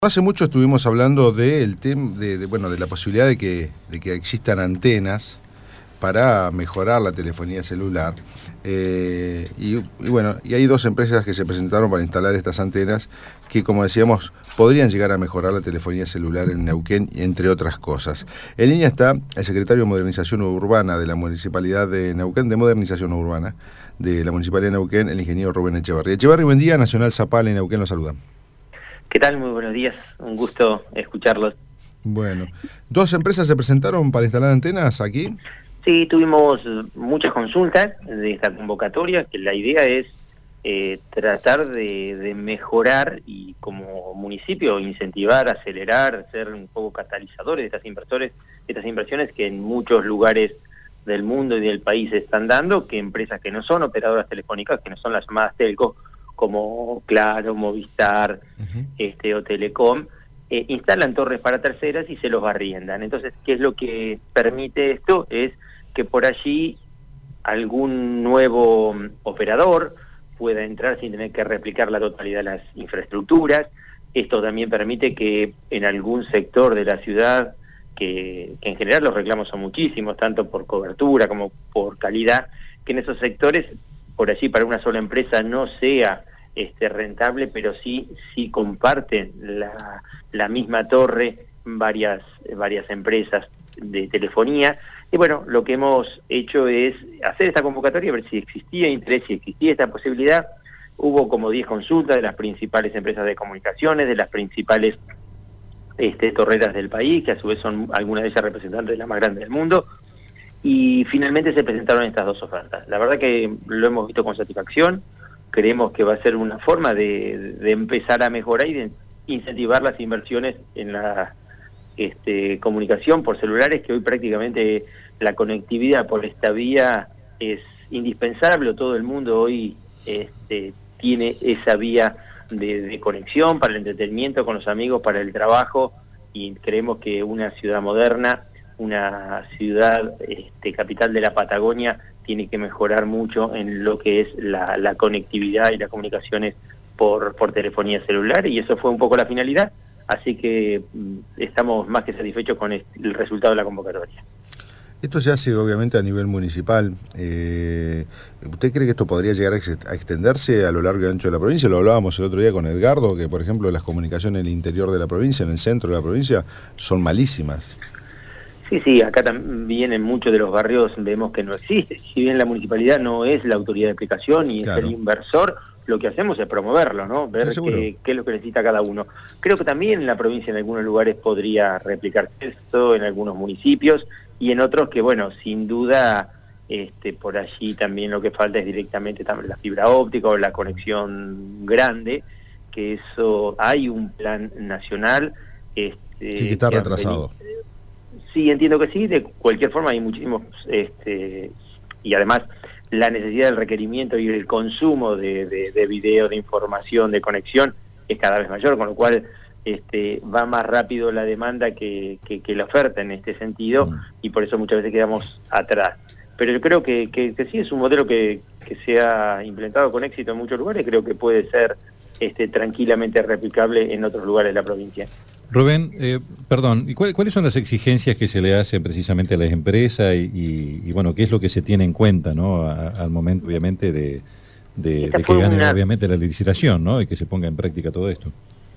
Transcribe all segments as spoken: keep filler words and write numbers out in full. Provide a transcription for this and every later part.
Hace mucho estuvimos hablando de, el tem de, de, bueno, de la posibilidad de que, de que existan antenas para mejorar la telefonía celular. Eh, y, y bueno, y hay dos empresas que se presentaron para instalar estas antenas que, como decíamos, podrían llegar a mejorar la telefonía celular en Neuquén, entre otras cosas. En línea está el secretario de Modernización Urbana de la Municipalidad de Neuquén, de Modernización Urbana de la Municipalidad de Neuquén, el ingeniero Rubén Echevarri. Echevarri, buen día. Nacional Zapal en Neuquén lo saluda. ¿Qué tal? Muy buenos días, un gusto escucharlos. Bueno, ¿dos empresas se presentaron para instalar antenas aquí? Sí, tuvimos muchas consultas de esta convocatoria, que la idea es eh, tratar de, de mejorar y como municipio incentivar, acelerar, ser un poco catalizadores de estas inversores, estas inversiones que en muchos lugares del mundo y del país se están dando, que empresas que no son operadoras telefónicas, que no son las llamadas telco, como Claro, Movistar, uh-huh. este, o Telecom, eh, instalan torres para terceras y se los arriendan. Entonces, ¿qué es lo que permite esto? Es que por allí algún nuevo operador pueda entrar sin tener que replicar la totalidad de las infraestructuras. Esto también permite que en algún sector de la ciudad, que, que en general los reclamos son muchísimos, tanto por cobertura como por calidad, que en esos sectores, por allí para una sola empresa no sea este, rentable, pero sí, sí comparten la, la misma torre varias, varias empresas de telefonía. Y bueno, lo que hemos hecho es hacer esta convocatoria, ver si existía interés, si existía esta posibilidad. Hubo como diez consultas de las principales empresas de comunicaciones, de las principales este, torreras del país, que a su vez son algunas de ellas representantes de las más grandes del mundo. Y finalmente se presentaron estas dos ofertas. La verdad que lo hemos visto con satisfacción, creemos que va a ser una forma de, de empezar a mejorar y de incentivar las inversiones en la este, comunicación por celulares, que hoy prácticamente la conectividad por esta vía es indispensable. Todo el mundo hoy este, tiene esa vía de, de conexión para el entretenimiento con los amigos, para el trabajo, y creemos que una ciudad moderna, una ciudad este, capital de la Patagonia, tiene que mejorar mucho en lo que es la, la conectividad y las comunicaciones por, por telefonía celular, y eso fue un poco la finalidad, así que mm, estamos más que satisfechos con el resultado de la convocatoria. Esto se hace obviamente a nivel municipal. Eh, ¿Usted cree que esto podría llegar a extenderse a lo largo y ancho de la provincia? Lo hablábamos el otro día con Edgardo, que por ejemplo las comunicaciones en el interior de la provincia, en el centro de la provincia, son malísimas. Sí, sí, acá también en muchos de los barrios vemos que no existe. Si bien la municipalidad no es la autoridad de aplicación y claro, es el inversor, lo que hacemos es promoverlo, ¿no? Ver sí, qué, qué es lo que necesita cada uno. Creo que también en la provincia en algunos lugares podría replicarse esto, en algunos municipios, y en otros que, bueno, sin duda, este, por allí también lo que falta es directamente también la fibra óptica o la conexión grande, que eso hay un plan nacional. Este, sí, que está que retrasado. Sí, entiendo que sí. De cualquier forma hay muchísimos, este, y además la necesidad del requerimiento y el consumo de, de, de video, de información, de conexión es cada vez mayor, con lo cual este, va más rápido la demanda que, que, que la oferta en este sentido, mm. y por eso muchas veces quedamos atrás. Pero yo creo que, que, que sí es un modelo que, que se ha implementado con éxito en muchos lugares, creo que puede ser este, tranquilamente replicable en otros lugares de la provincia. Rubén, eh, perdón, ¿y cuál, cuáles son las exigencias que se le hacen precisamente a las empresas y, y, y bueno, qué es lo que se tiene en cuenta, ¿no? A, al momento, obviamente, de, de, de que gane, una... obviamente, la licitación, ¿no? Y que se ponga en práctica todo esto.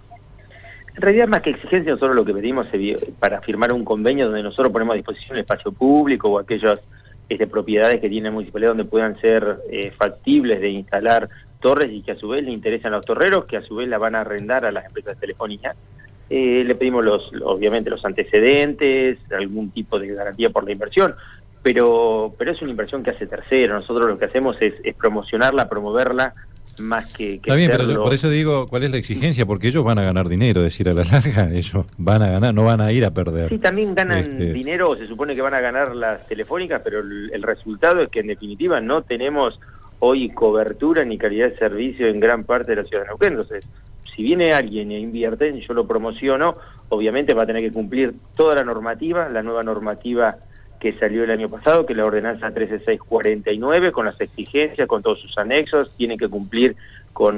En realidad, más que exigencia, nosotros lo que pedimos es para firmar un convenio donde nosotros ponemos a disposición el espacio público o aquellas este, propiedades que tiene la municipalidad donde puedan ser eh, factibles de instalar torres y que a su vez le interesan a los torreros, que a su vez la van a arrendar a las empresas de telefonía. Eh, le pedimos los, obviamente los antecedentes, algún tipo de garantía por la inversión, pero pero es una inversión que hace tercero. Nosotros lo que hacemos es, es promocionarla, promoverla, más que, que Está bien, pero yo, por eso digo, ¿cuál es la exigencia? Porque ellos van a ganar dinero, es decir, a la larga ellos van a ganar, no van a ir a perder. Sí, también ganan este... dinero, se supone que van a ganar las telefónicas, pero el, el resultado es que en definitiva no tenemos hoy cobertura ni calidad de servicio en gran parte de la ciudad de Neuquén. Entonces, si viene alguien e invierte, yo lo promociono, obviamente va a tener que cumplir toda la normativa, la nueva normativa que salió el año pasado, que es la ordenanza trece mil seiscientos cuarenta y nueve, con las exigencias, con todos sus anexos, tiene que cumplir con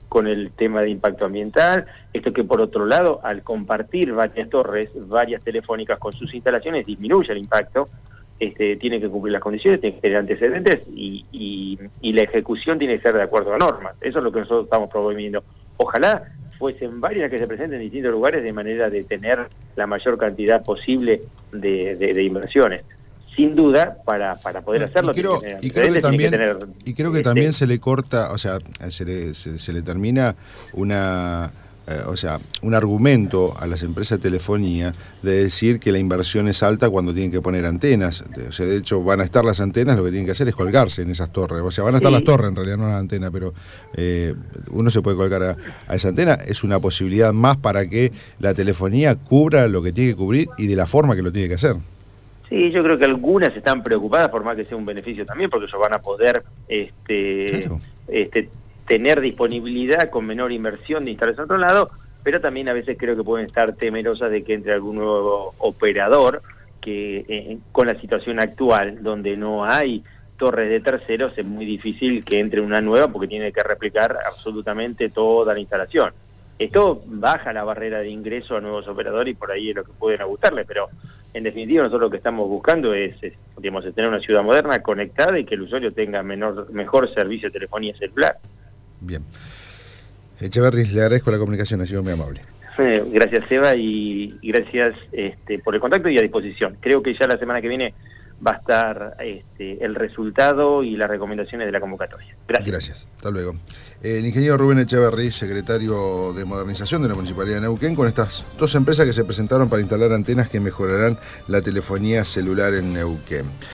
con el tema de impacto ambiental, esto que por otro lado, al compartir varias torres, varias telefónicas con sus instalaciones, disminuye el impacto, este, tiene que cumplir las condiciones, tiene que tener antecedentes y, y, y la ejecución tiene que ser de acuerdo a normas. Eso es lo que nosotros estamos promoviendo. Ojalá fuesen varias que se presenten en distintos lugares de manera de tener la mayor cantidad posible de, de, de inversiones. Sin duda, para, para poder hacerlo, y creo, tiene que, y creo que también, que tener, y creo que este, también se le corta, o sea, se le, se, se le termina una, eh, o sea, un argumento a las empresas de telefonía de decir que la inversión es alta cuando tienen que poner antenas. O sea, de hecho, van a estar las antenas, lo que tienen que hacer es colgarse en esas torres. O sea, van a estar sí. las torres, en realidad, no las antenas, pero eh, uno se puede colgar a, a esa antena. Es una posibilidad más para que la telefonía cubra lo que tiene que cubrir y de la forma que lo tiene que hacer. Sí, yo creo que algunas están preocupadas, por más que sea un beneficio también, porque ellos van a poder este, claro. este, tener disponibilidad con menor inversión de instalarse en otro lado, pero también a veces creo que pueden estar temerosas de que entre algún nuevo operador que eh, con la situación actual, donde no hay torres de terceros, es muy difícil que entre una nueva porque tiene que replicar absolutamente toda la instalación. Esto baja la barrera de ingreso a nuevos operadores y por ahí es lo que pueden gustarle, pero en definitiva nosotros lo que estamos buscando es, es, digamos, es tener una ciudad moderna, conectada y que el usuario tenga menor, mejor servicio de telefonía celular. Bien. Echeverry, le agradezco la comunicación, ha sido muy amable. Eh, gracias, Seba, y, y gracias este, por el contacto y a disposición. Creo que ya la semana que viene va a estar este, el resultado y las recomendaciones de la convocatoria. Gracias. Gracias, hasta luego. El ingeniero Rubén Echeverry, secretario de Modernización de la Municipalidad de Neuquén, con estas dos empresas que se presentaron para instalar antenas que mejorarán la telefonía celular en Neuquén.